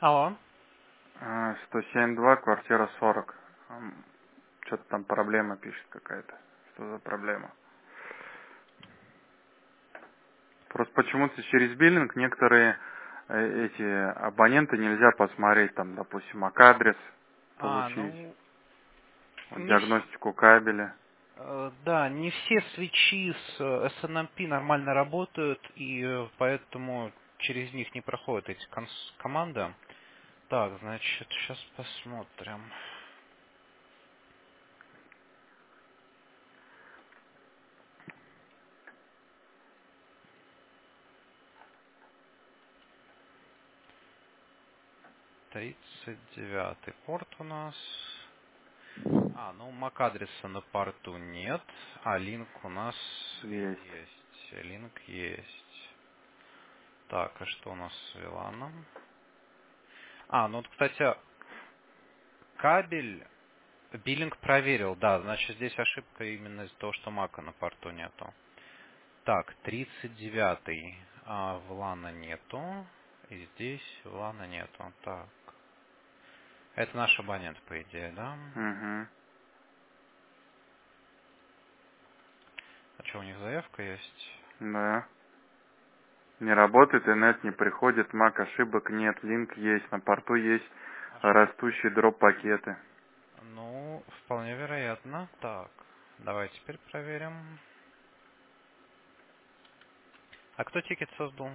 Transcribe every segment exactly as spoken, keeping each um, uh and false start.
Алло. А, сто семь два, квартира сорок. Что-то там проблема пишет какая-то. Что за проблема? Просто почему-то через биллинг некоторые э, эти абоненты нельзя посмотреть, там, допустим, ак-адрес А, получить, ну, вот, не вс- диагностику кабеля. э, да, не все свечи с э, эс эн эм пи нормально работают, и э, поэтому через них не проходят эти конс- команды. Так, значит, сейчас посмотрим. тридцать девятый порт у нас. А, ну, мак-адреса на порту нет, а линк у нас Есть. есть. Линк есть. Так, а что у нас с виланом? А, ну вот, кстати, кабель биллинг проверил, да, значит здесь ошибка именно из-за того, что мака на порту нету. Так, тридцать девятый а, влана нету, и здесь влана нету. Так, это наш абонент, по идее, да? Угу. А что, у них заявка есть? Да. Не работает, инет не приходит, мак ошибок нет, линк есть, на порту есть Аж- растущие дроп-пакеты. Ну, вполне вероятно. Так, давай теперь проверим. А кто тикет создал?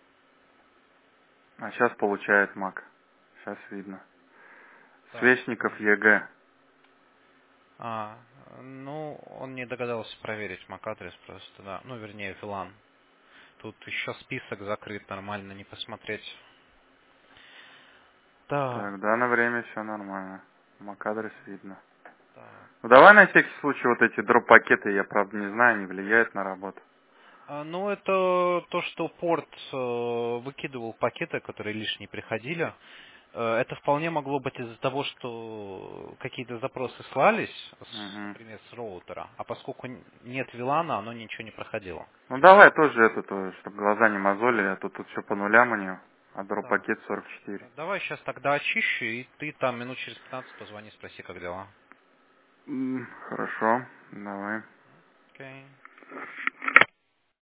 А сейчас получает мак. Сейчас видно. Так, Свечников ЕГЭ. а, ну, он не догадался проверить мак-адрес просто, да. Ну, вернее, вилан. Тут еще список закрыт, нормально не посмотреть. Так, Так, в данное время все нормально. мак-адрес видно. так. Ну давай на всякий случай вот эти дроп-пакеты, я правда не знаю, не влияет на работу. А, ну, это то, что порт э, выкидывал пакеты, которые лишние приходили. Э, это вполне могло быть из-за того, что какие-то запросы слались, с, Угу. например, с роутера, а поскольку н- нет вилана, оно ничего не проходило. Ну давай тоже это, чтобы глаза не мозолили, а то тут все по нулям у нее, а Так. дроп-пакет сорок четыре. Давай сейчас тогда очищу, и ты там минут через пятнадцать позвони, спроси, как дела. М, Хорошо, давай. Окей.